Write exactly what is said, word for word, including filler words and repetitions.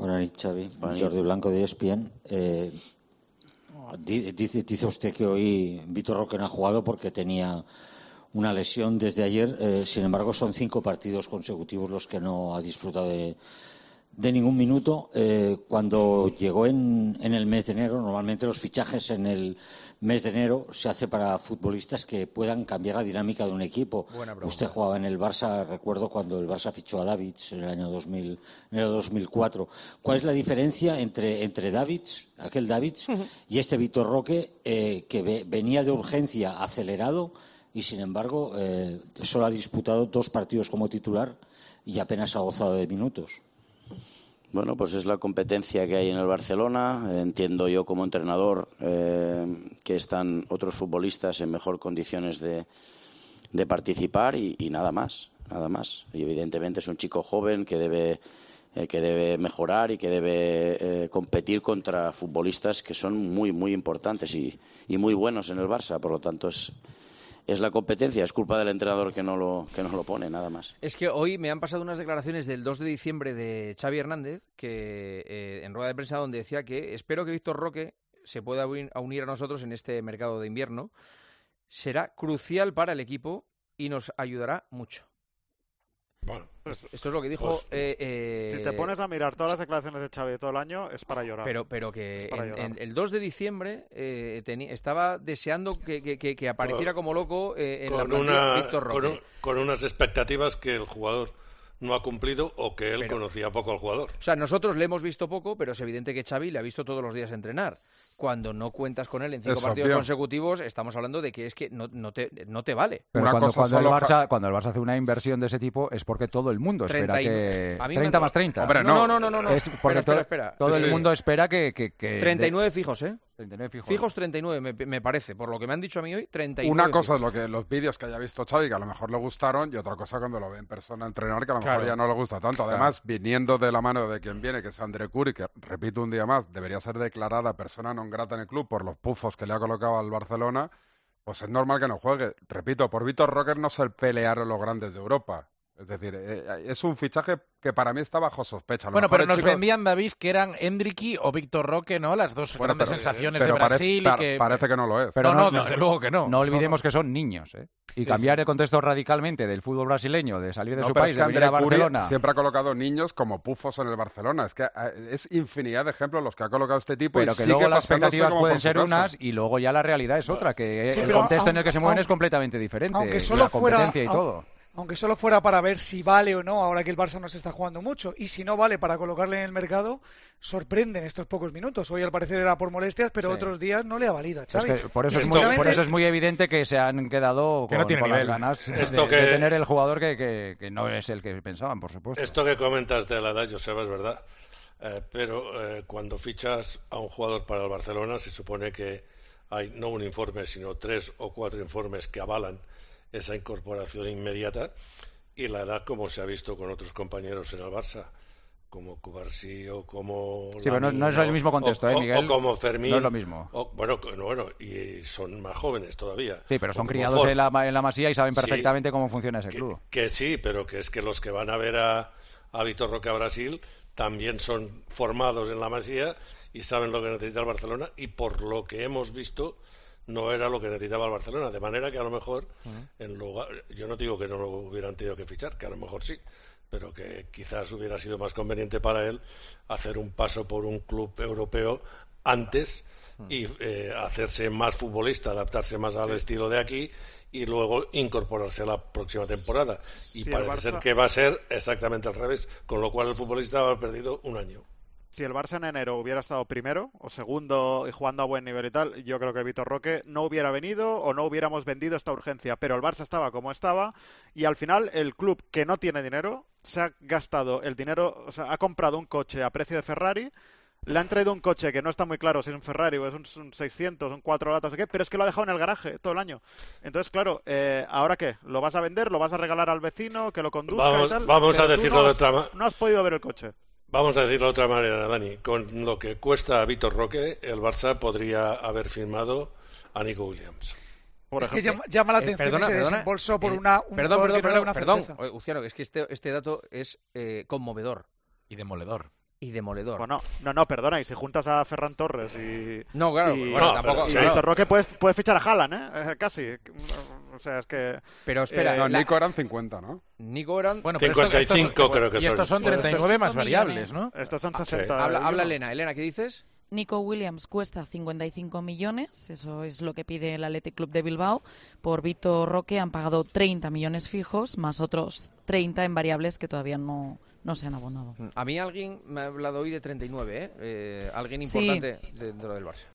Buenas noches, Xavi. Jordi Blanco de E S P N. Eh, dice, dice usted que hoy Vitor Roque no ha jugado porque tenía una lesión desde ayer. Eh, sin embargo, son cinco partidos consecutivos los que no ha disfrutado de, de ningún minuto. Eh, cuando llegó en, en el mes de enero, normalmente los fichajes en el mes de enero se hace para futbolistas que puedan cambiar la dinámica de un equipo. Usted jugaba en el Barça, recuerdo cuando el Barça fichó a Davids en el año dos mil, en el dos mil cuatro. ¿Cuál es la diferencia entre, entre Davids, aquel Davids, uh-huh. y este Vitor Roque eh, que ve, venía de urgencia acelerado y sin embargo eh, solo ha disputado dos partidos como titular y apenas ha gozado de minutos? Bueno, pues es la competencia que hay en el Barcelona. Entiendo yo como entrenador eh, que están otros futbolistas en mejor condiciones de, de participar y, y nada más, nada más. Y evidentemente es un chico joven que debe, eh, que debe mejorar y que debe eh, competir contra futbolistas que son muy, muy importantes y, y muy buenos en el Barça. Por lo tanto, es... Es la competencia, es culpa del entrenador que no lo que no lo pone, nada más. Es que hoy me han pasado unas declaraciones del dos de diciembre de Xavi Hernández, que eh, en rueda de prensa donde decía que espero que Vitor Roque se pueda unir a nosotros en este mercado de invierno. Será crucial para el equipo y nos ayudará mucho. Bueno, pues, esto es lo que dijo. Pues, eh, eh, si te pones a mirar todas las declaraciones de Xavi todo el año, es para llorar. Pero, pero que en, en el dos de diciembre eh, tení, estaba deseando que, que, que apareciera como loco eh, en con la plantilla Vitor Roque. Con, un, con unas expectativas que el jugador no ha cumplido o que él pero, conocía poco al jugador. O sea, nosotros le hemos visto poco, pero es evidente que Xavi le ha visto todos los días entrenar. Cuando no cuentas con él en cinco es partidos obvio. consecutivos, estamos hablando de que es que no, no, te, no te vale. Pero Una cuando, cosa cuando, el solo... Barça, cuando el Barça hace una inversión de ese tipo es porque todo el mundo espera treinta y... que... A mí treinta me... más treinta. Hombre, no, no, no, no, no. Es porque espera, espera, espera. todo, todo sí. el mundo espera que... que, que treinta y nueve de... fijos, ¿eh? treinta y nueve fijos. Fijos treinta y nueve, me, me parece. Por lo que me han dicho a mí hoy, treinta y nueve Una cosa fijos. es lo que los vídeos que haya visto Xavi, que a lo mejor le gustaron, y otra cosa cuando lo ve en persona entrenar, que a lo mejor claro. ya no le gusta tanto. Además, claro. viniendo de la mano de quien viene, que es André Curi, que, repito un día más, debería ser declarada persona non grata en el club por los pufos que le ha colocado al Barcelona, pues es normal que no juegue. Repito, por Vitor Roque no se pelearon los grandes de Europa. Es decir, eh, es un fichaje que para mí está bajo sospecha. Bueno, pero nos chico... vendían, David, que eran Endricky o Víctor Roque, ¿no? Las dos bueno, grandes pero, sensaciones pero de Brasil. Parece, y que... parece que no lo es. Pero no, no, no, desde luego que no. No olvidemos no, no. que son niños, ¿eh? Y sí, cambiar sí. el contexto radicalmente del fútbol brasileño, de salir de no, su pero país, es que de venir a Barcelona. Curi siempre ha colocado niños como pufos en el Barcelona. Es que es infinidad de ejemplos los que ha colocado este tipo. Pero y que sigue luego las expectativas pueden por ser casa. unas y luego ya la realidad es otra, que sí, el pero contexto aun, en el que se mueven aun, es completamente diferente. Aunque solo la competencia fuera, y todo. Aunque solo fuera para ver si vale o no, ahora que el Barça no se está jugando mucho, y si no vale para colocarle en el mercado, sorprenden estos pocos minutos. Hoy al parecer era por molestias, pero sí. otros días no le ha valido a Xavi. Es que por, eso es muy, por eso es muy evidente que se han quedado que con, no tiene con las nivel. ganas de, Esto que... de tener el jugador que, que, que no es el que pensaban, por supuesto. Esto que comentas de la edad, Joseba, es verdad. Eh, pero eh, cuando fichas a un jugador para el Barcelona, se supone que hay no un informe, sino tres o cuatro informes que avalan esa incorporación inmediata, y la edad, como se ha visto con otros compañeros en el Barça, como Cubarsí o como sí, pero no, no es el mismo contexto, o, ¿eh, Miguel? O como Fermín. No es lo mismo. O, bueno, no, bueno, y son más jóvenes todavía. Sí, pero son como criados Ford. en la, en la Masía y saben perfectamente sí, cómo funciona ese que, club. Que sí, pero que es que los que van a ver a, a Vitor Roque a Brasil también son formados en la Masía y saben lo que necesita el Barcelona, y por lo que hemos visto no era lo que necesitaba el Barcelona, de manera que a lo mejor uh-huh. en lugar, yo no digo que no lo hubieran tenido que fichar, que a lo mejor sí, pero que quizás hubiera sido más conveniente para él hacer un paso por un club europeo antes uh-huh. y eh, hacerse más futbolista, adaptarse más al sí. estilo de aquí y luego incorporarse a la próxima temporada, y sí, parece Barça... ser que va a ser exactamente al revés, con lo cual el futbolista va a haber perdido un año. Si el Barça en enero hubiera estado primero o segundo y jugando a buen nivel y tal, yo creo que Vitor Roque no hubiera venido o no hubiéramos vendido esta urgencia. Pero el Barça estaba como estaba y al final el club, que no tiene dinero, se ha gastado el dinero, o sea, ha comprado un coche a precio de Ferrari, le han traído un coche que no está muy claro si es un Ferrari o es un, un seiscientos, un cuatro latas o qué, pero es que lo ha dejado en el garaje todo el año. Entonces, claro, eh, ¿ahora qué? ¿Lo vas a vender? ¿Lo vas a regalar al vecino que lo conduzca vamos, y tal? Vamos pero a decirlo no de has, otra manera. No has podido ver el coche. Vamos a decirlo de otra manera, Dani. Con lo que cuesta a Vitor Roque, el Barça podría haber firmado a Nico Williams. Por es ejemplo. que llama, llama la atención eh, perdona, que se perdona, desembolsó por eh, una, un perdón, perdón, que no perdón, una perdón. certeza. Uciano, es que este, este dato es eh, conmovedor. Y demoledor. y demoledor. Bueno, no, no, perdona, y si juntas a Ferran Torres y... No, claro, y, bueno, no, tampoco... y claro. Víctor Roque puedes, puedes fichar a Haaland, ¿eh? Casi. O sea, es que... Pero espera, Eh, No, la- Nico eran cincuenta, ¿no? Nico eran... Bueno, pero esto- cincuenta y cinco estos- creo que y son. estos son Pues treinta y nueve más estos variables, millones. ¿no? Estos son sí. sesenta. habla, y habla uno. Elena. Elena, ¿qué dices? Nico Williams cuesta cincuenta y cinco millones, eso es lo que pide el Athletic Club de Bilbao. Por Víctor Roque han pagado treinta millones fijos, más otros treinta en variables que todavía no, no se han abonado. A mí alguien me ha hablado hoy de treinta y nueve, ¿eh? Eh, alguien Sí. importante dentro del Barça.